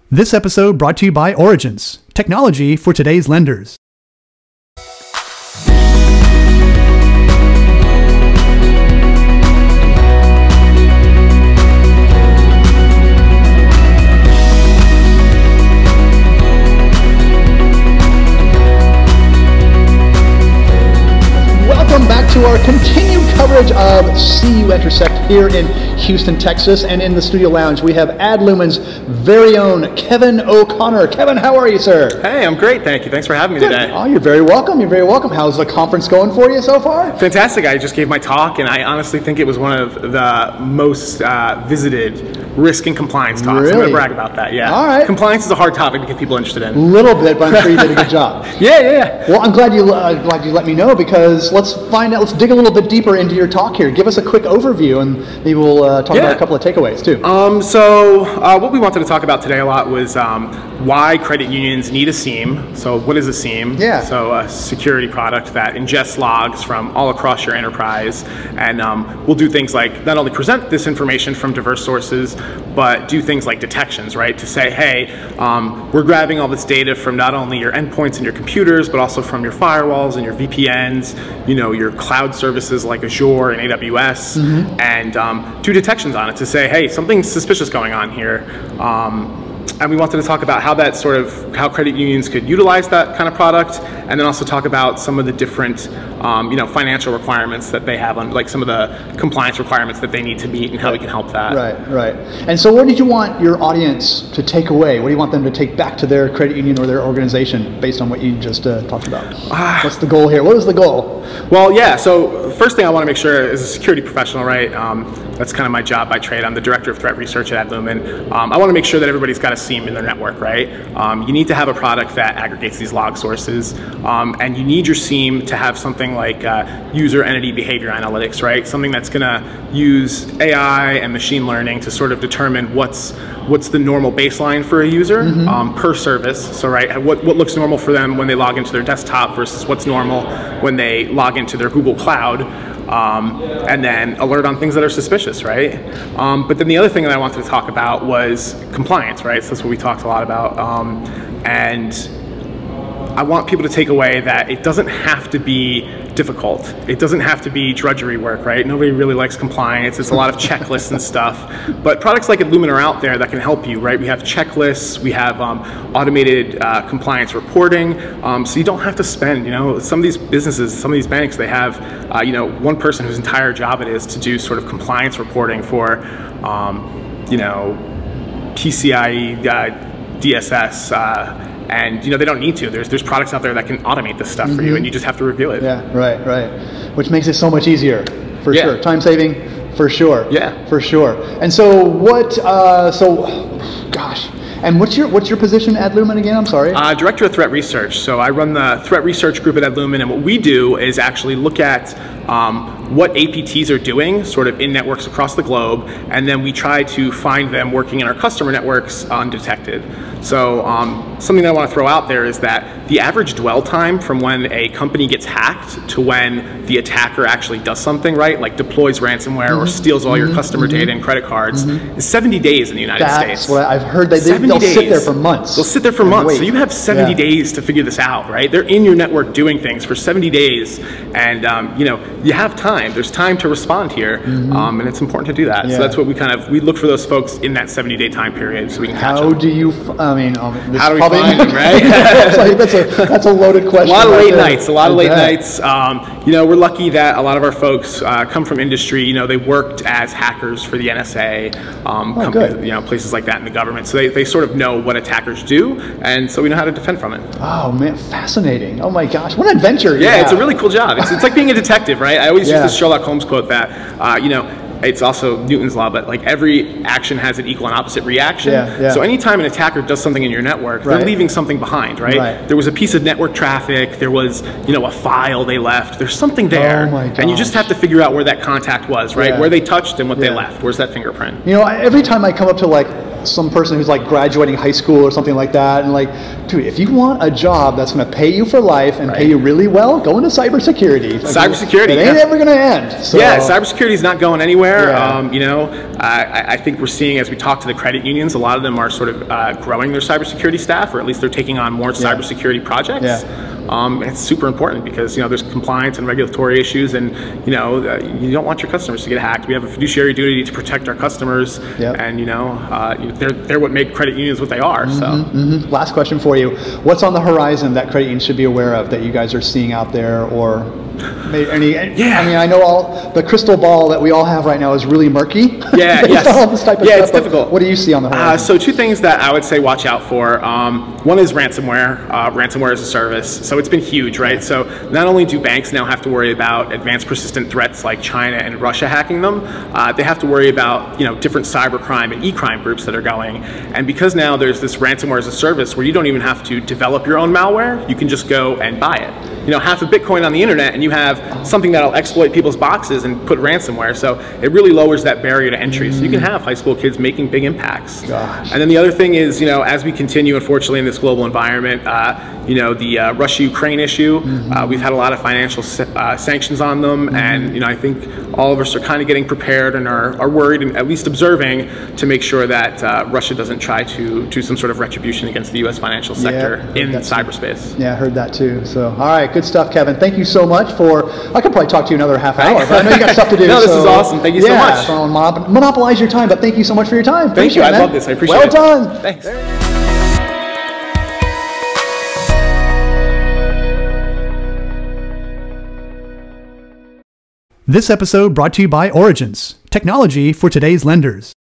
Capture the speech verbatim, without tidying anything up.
This episode brought to you by Origins, technology for today's lenders. Welcome back to our continued coverage of C U Intersect here in Houston, Texas, and in the studio lounge we have Adlumen's very own Kevin O'Connor. Kevin, how are you, sir? Hey, I'm great, thank you. Thanks for having me Good. today. Oh, you're very welcome. You're very welcome. How's the conference going for you so far? Fantastic. I just gave my talk, and I honestly think it was one of the most uh, visited risk and compliance talks. Really? I'm going to brag about that, yeah. All right. Compliance is a hard topic to get people interested in. A little bit, but I'm sure you did a good job. Yeah, yeah, yeah. Well, I'm glad you uh, glad you let me know, because let's find out. Let's dig a little bit deeper into your talk here. Give us a quick overview, and maybe we'll uh, talk Yeah. about a couple of takeaways too. Um, so uh, what we wanted to talk about today a lot was um, why credit unions need a SIEM. So what is a SIEM? Yeah. So a security product that ingests logs from all across your enterprise, and um, we'll do things like not only present this information from diverse sources, but do things like detections, right? To say, hey, um, we're grabbing all this data from not only your endpoints and your computers, but also from your firewalls and your V P Ns, you know, your cloud services like Azure and A W S, mm-hmm. and um, do detections on it to say, hey, something's suspicious going on here. Um, and we wanted to talk about how that sort of, how credit unions could utilize that kind of product, and then also talk about some of the different, um, you know, financial requirements that they have on, like some of the compliance requirements that they need to meet and how we can help that. Right, right. And so what did you want your audience to take away? What do you want them to take back to their credit union or their organization based on what you just uh, talked about? Uh, What's the goal here? What is the goal? Well, yeah, so first thing I want to make sure as a security professional, right, um, that's kind of my job by trade. I'm the director of threat research at Adlumen. Um, I want to make sure that everybody's got a SIEM in their network, right? Um, you need to have a product that aggregates these log sources, um, and you need your SIEM to have something like uh, user entity behavior analytics, right? Something that's going to use A I and machine learning to sort of determine what's what's the normal baseline for a user, mm-hmm. um, per service. So, right, what, what looks normal for them when they log into their desktop versus what's normal when they log into their Google Cloud. Um, and then alert on things that are suspicious, right? Um, but then the other thing that I wanted to talk about was compliance, right? So that's what we talked a lot about. Um, and I want people to take away that it doesn't have to be difficult. It doesn't have to be drudgery work, right? Nobody really likes compliance. It's a lot of checklists and stuff. But products like Adlumen are out there that can help you, right? We have checklists, we have um, automated uh, compliance reporting, um, so you don't have to spend, you know, some of these businesses, some of these banks, they have, uh, you know, one person whose entire job it is to do sort of compliance reporting for, um, you know, P C I E, uh, D S S, uh, and you know they don't need to. There's there's products out there that can automate this stuff mm-hmm. for you, and you just have to review it. Yeah, right, right. Which makes it so much easier, for yeah. sure. Time saving, for sure. Yeah, for sure. And so what? Uh, so, gosh. And what's your what's your position at Adlumen again? I'm sorry. Uh, Director of Threat Research. So I run the threat research group at Adlumen, and what we do is actually look at um, what A P Ts are doing, sort of in networks across the globe, and then we try to find them working in our customer networks undetected. So um, something that I want to throw out there is that the average dwell time from when a company gets hacked to when the attacker actually does something, right, like deploys ransomware mm-hmm. or steals all mm-hmm. your customer mm-hmm. data and credit cards, mm-hmm. is seventy days in the United That's States. That's what I've heard. They, they, they'll days. sit there for months. They'll sit there for months. Wait. So you have seventy yeah. days to figure this out, right? They're in your network doing things for seventy days, and um, you know you have time. There's time to respond here, mm-hmm. um, and it's important to do that. Yeah. So that's what we kind of we look for those folks in that seventy day time period, so we can catch How them. do you? F- I mean, um, this how do we probably find them, right? that's, like, that's a that's a loaded question. A lot of right late there. nights. A lot of late nights. Um, you know, we're lucky that a lot of our folks uh, come from industry. You know, they worked as hackers for the N S A, um, oh, companies, good. you know, places like that in the government. So they, they sort of know what attackers do, and so we know how to defend from it. Oh man, fascinating! Oh my gosh, what an adventure! Yeah, have. It's a really cool job. It's, it's like being a detective, right? I always yeah. use this Sherlock Holmes quote that, uh, you know, it's also Newton's law, but like every action has an equal and opposite reaction. Yeah, yeah. So anytime an attacker does something in your network, right. they're leaving something behind, right? right? There was a piece of network traffic, there was, you know, a file they left, there's something there. Oh my gosh. And you just have to figure out where that contact was, right? Yeah. Where they touched and what yeah. they left. Where's that fingerprint? You know, every time I come up to like some person who's like graduating high school or something like that, and like, dude, if you want a job that's going to pay you for life and right. pay you really well, go into cybersecurity. Like, cybersecurity, it ain't yeah. ever going to end. So. Yeah, cybersecurity is not going anywhere. Yeah. Um, you know, I, I think we're seeing as we talk to the credit unions, a lot of them are sort of uh, growing their cybersecurity staff, or at least they're taking on more yeah. cybersecurity projects. Yeah. Um, it's super important because, you know, there's compliance and regulatory issues, and, you know, uh, you don't want your customers to get hacked. We have a fiduciary duty to protect our customers, yep. and, you know, uh, they're, they're what make credit unions what they are. Mm-hmm, so, mm-hmm. Last question for you. What's on the horizon that credit unions should be aware of that you guys are seeing out there, or any, yeah. I mean, I know all the crystal ball that we all have right now is really murky. Yeah, yes. all this type of yeah, stuff, it's difficult. What do you see on the horizon? Uh, so two things that I would say watch out for. Um, one is ransomware. Uh, ransomware as a service. So it's been huge, right? So not only do banks now have to worry about advanced persistent threats like China and Russia hacking them, uh, they have to worry about, you know, different cybercrime and e-crime groups that are going. And because now there's this ransomware as a service where you don't even have to develop your own malware, you can just go and buy it. You know, half a Bitcoin on the internet, and you have something that'll exploit people's boxes and put ransomware. So it really lowers that barrier to entry. So you can have high school kids making big impacts. Gosh. And then the other thing is, you know, as we continue, unfortunately, in this global environment, uh, you know, the uh, Russia-Ukraine issue, mm-hmm. uh, we've had a lot of financial uh, sanctions on them, mm-hmm. and, you know, I think all of us are kind of getting prepared and are, are worried and at least observing to make sure that uh, Russia doesn't try to do some sort of retribution against the U S financial sector yeah, in cyberspace. Too. Yeah, I heard that too. So, all right, good stuff, Kevin. Thank you so much for, I could probably talk to you another half hour, but I know you got stuff to do. No, this so, is awesome. Thank you so yeah, much. So monop- monopolize your time, but thank you so much for your time. Thank Appreciate you. it, I man. love this. I appreciate well it. Well done. Thanks. This episode brought to you by Origins, technology for today's lenders.